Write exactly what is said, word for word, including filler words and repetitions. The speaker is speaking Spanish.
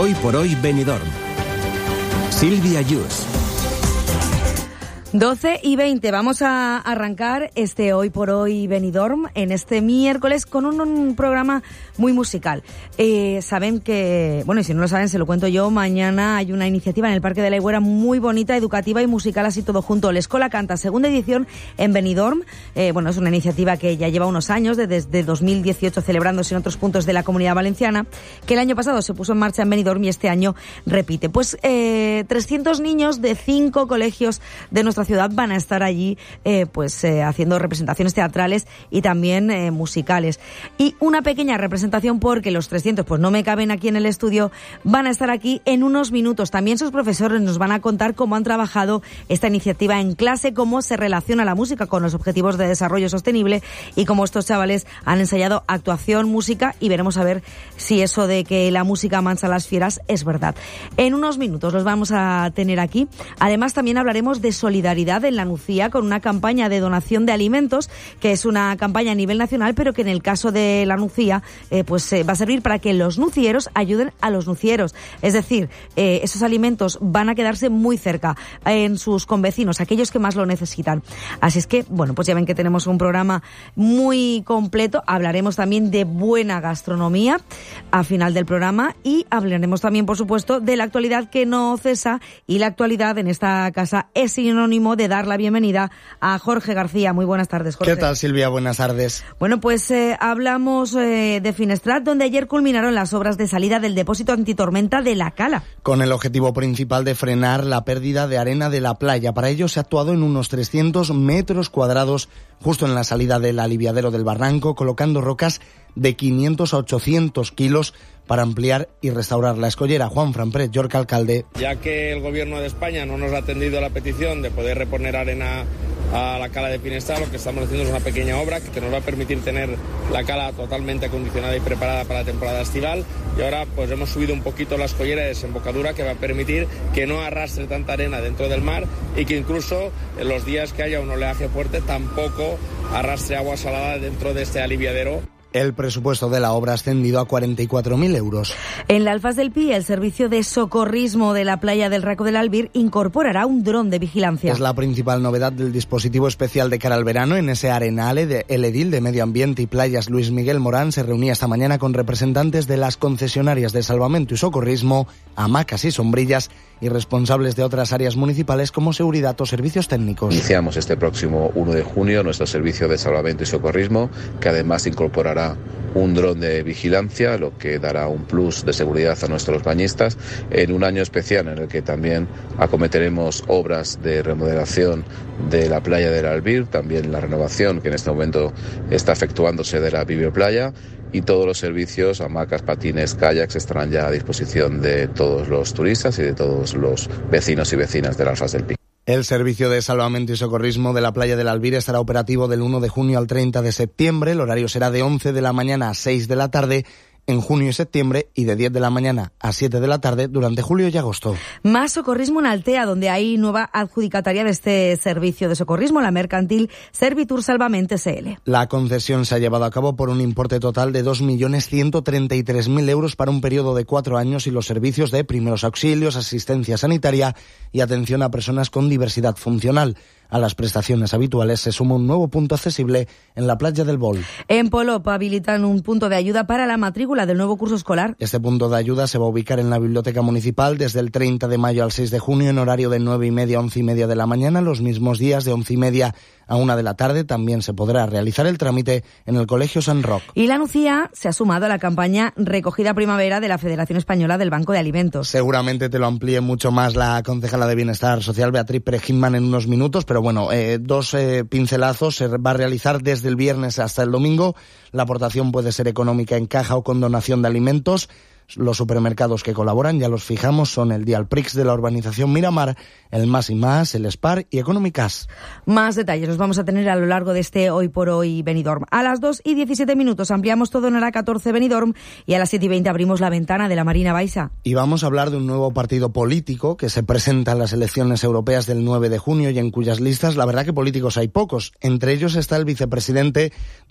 Hoy por hoy Benidorm. Silvia Yus. doce y veinte, vamos a arrancar este Hoy por Hoy Benidorm en este miércoles con un, un programa muy musical. Eh, saben que, bueno, y si no lo saben se lo cuento yo, mañana hay una iniciativa en el Parque de la Higuera muy bonita, educativa y musical, así todo junto. La Escola Canta, segunda edición en Benidorm. Eh, bueno, es una iniciativa que ya lleva unos años, desde dos mil dieciocho celebrándose en otros puntos de la Comunidad Valenciana, que el año pasado se puso en marcha en Benidorm y este año repite. Pues eh, trescientos niños de cinco colegios de nuestra ciudad van a estar allí eh, pues eh, haciendo representaciones teatrales y también eh, musicales. Y una pequeña representación, porque los trescientos pues no me caben aquí en el estudio, van a estar aquí en unos minutos. También sus profesores nos van a contar cómo han trabajado esta iniciativa en clase, cómo se relaciona la música con los objetivos de desarrollo sostenible y cómo estos chavales han ensayado actuación, música, y veremos a ver si eso de que la música mancha a las fieras es verdad. En unos minutos los vamos a tener aquí. Además, también hablaremos de solidaridad en la Nucía con una campaña de donación de alimentos, que es una campaña a nivel nacional, pero que en el caso de la Nucía eh, pues eh, va a servir para que los nucieros ayuden a los nucieros. Es decir, eh, esos alimentos van a quedarse muy cerca eh, en sus convecinos, aquellos que más lo necesitan. Así es que, bueno, pues ya ven que tenemos un programa muy completo. Hablaremos también de buena gastronomía a final del programa y hablaremos también, por supuesto, de la actualidad que no cesa, y la actualidad en esta casa es sinónimo de dar la bienvenida a Jorge García. Muy buenas tardes, Jorge. ¿Qué tal, Silvia? Buenas tardes. Bueno, pues eh, hablamos eh, de Finestrat, donde ayer culminaron las obras de salida del depósito antitormenta de La Cala. Con el objetivo principal de frenar la pérdida de arena de la playa. Para ello se ha actuado en unos trescientos metros cuadrados justo en la salida del aliviadero del Barranco, colocando rocas de quinientos a ochocientos kilos para ampliar y restaurar la escollera. Juan Franpret, York, alcalde. Ya que el Gobierno de España no nos ha atendido a la petición de poder reponer arena a la cala de Finestrat, lo que estamos haciendo es una pequeña obra que nos va a permitir tener la cala totalmente acondicionada y preparada para la temporada estival, y ahora pues hemos subido un poquito la escollera de desembocadura, que va a permitir que no arrastre tanta arena dentro del mar y que incluso en los días que haya un oleaje fuerte tampoco arrastre agua salada dentro de este aliviadero. El presupuesto de la obra ha ascendido a cuarenta y cuatro mil euros. En la Alfaz del Pi, el servicio de socorrismo de la playa del Raco del Albir incorporará un dron de vigilancia. Es la principal novedad del dispositivo especial de cara al verano. En ese arenal, el edil de Medio Ambiente y Playas, Luis Miguel Morán, se reunía esta mañana con representantes de las concesionarias de salvamento y socorrismo, hamacas y sombrillas, y responsables de otras áreas municipales como seguridad o servicios técnicos. Iniciamos este próximo uno de junio nuestro servicio de salvamento y socorrismo, que además incorporará un dron de vigilancia, lo que dará un plus de seguridad a nuestros bañistas en un año especial en el que también acometeremos obras de remodelación de la playa del Albir, también la renovación que en este momento está efectuándose de la Biblioplaya, y todos los servicios, hamacas, patines, kayaks, estarán ya a disposición de todos los turistas y de todos los vecinos y vecinas del Alfaz del Pi. El servicio de salvamento y socorrismo de la playa del Albir estará operativo del uno de junio al treinta de septiembre. El horario será de once de la mañana a seis de la tarde en junio y septiembre, y de diez de la mañana a siete de la tarde durante julio y agosto. Más socorrismo en Altea, donde hay nueva adjudicataria de este servicio de socorrismo, la mercantil Servitur Salvament S L. La concesión se ha llevado a cabo por un importe total de dos millones ciento treinta y tres mil euros para un periodo de cuatro años, y los servicios de primeros auxilios, asistencia sanitaria y atención a personas con diversidad funcional. A las prestaciones habituales se suma un nuevo punto accesible en la playa del Bol. En Polop habilitan un punto de ayuda para la matrícula del nuevo curso escolar. Este punto de ayuda se va a ubicar en la Biblioteca Municipal desde el treinta de mayo al seis de junio en horario de nueve y media a once y media de la mañana. Los mismos días de once y media a una de la tarde también se podrá realizar el trámite en el Colegio San Roc. Y la Nucía se ha sumado a la campaña Recogida Primavera de la Federación Española del Banco de Alimentos. Seguramente te lo amplíe mucho más la concejala de Bienestar Social, Beatriz Pérez-Gilman, en unos minutos, pero bueno, eh, dos eh, pincelazos. Se va a realizar desde el viernes hasta el domingo. La aportación puede ser económica en caja o con donación de alimentos. Los supermercados que colaboran, ya los fijamos, son el Dialprix de la urbanización Miramar, el Más y Más, el Spar y Económicas. Más detalles los vamos a tener a lo largo de este Hoy por Hoy Benidorm. A las dos y diecisiete minutos ampliamos todo en hora catorce Benidorm, y a las siete y veinte abrimos la ventana de la Marina Baixa. Y vamos a hablar de un nuevo partido político que se presenta en las elecciones europeas del nueve de junio, y en cuyas listas la verdad que políticos hay pocos. Entre ellos está el vicepresidente